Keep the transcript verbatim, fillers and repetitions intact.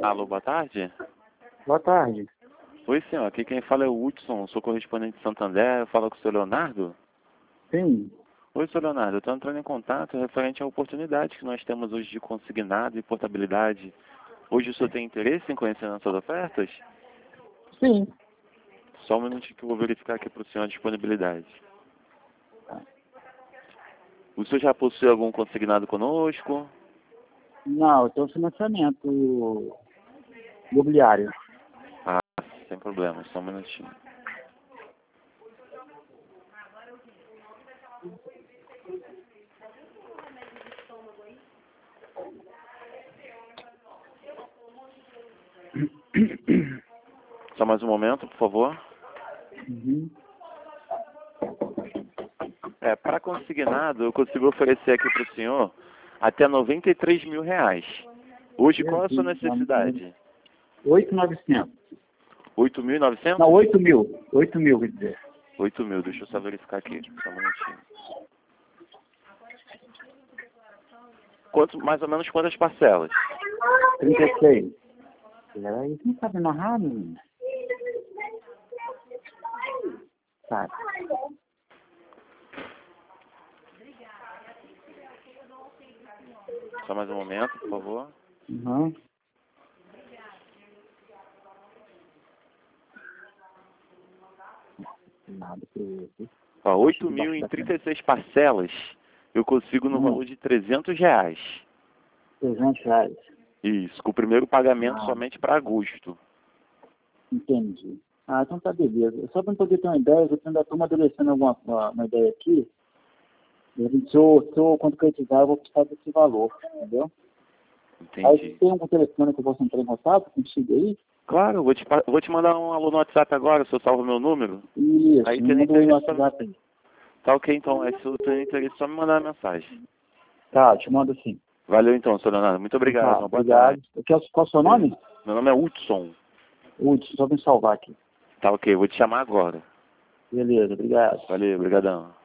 Alô, boa tarde. Boa tarde. Oi, senhor. Aqui quem fala é o Hudson, sou correspondente de Santander. Eu falo com o senhor Leonardo. Sim. Oi, senhor Leonardo. Eu estou entrando em contato referente à oportunidade que nós temos hoje de consignado e portabilidade. Hoje o senhor tem interesse em conhecer nossas ofertas? Sim. Só um minutinho que eu vou verificar aqui para o senhor a disponibilidade. O senhor já possui algum consignado conosco? Não, eu tenho financiamento imobiliário. Ah, sem problema. Só um minutinho. Só mais um momento, por favor. Uhum. É, para consignado, eu consigo oferecer aqui para o senhor até noventa e três mil reais. Hoje, qual é a sua necessidade? oito mil e novecentos. oito mil e novecentos? Não, oito mil. oito mil, quer dizer. oito mil, deixa eu só verificar aqui. Só um minutinho. Quanto, mais ou menos quantas parcelas? trinta e seis. Peraí, você não sabe narrar, menino? Tá. Só mais um momento, por favor. Uhum. Nada que isso. Ó, oito mil em trinta e seis parcelas, eu consigo no Hum. valor de trezentos reais. trezentos reais. Isso, com o primeiro pagamento Ah. somente para agosto. Entendi. Ah, então tá beleza. Só para poder ter uma ideia, eu ainda estou amadurecendo alguma uma, uma ideia aqui. Se eu, se eu concretizar, eu vou precisar desse valor, entendeu? Entendi. Aí tem algum telefone que eu possa entrar em contato contigo aí? Claro, eu vou te, pa- vou te mandar um alô no WhatsApp agora, se eu salvo meu número. Isso, Aí me tem manda aí no interesse só... WhatsApp aí. Tá ok, então. Aí, se eu tenho interesse, só me mandar uma mensagem. Tá, te mando sim. Valeu então, senhor Leonardo. Muito obrigado. Tá, Uma boa obrigado. tarde. Qual, qual é o seu nome? Meu nome é Hudson. Hudson, só me salvar aqui. Tá ok, vou te chamar agora. Beleza, obrigado. Valeu, brigadão.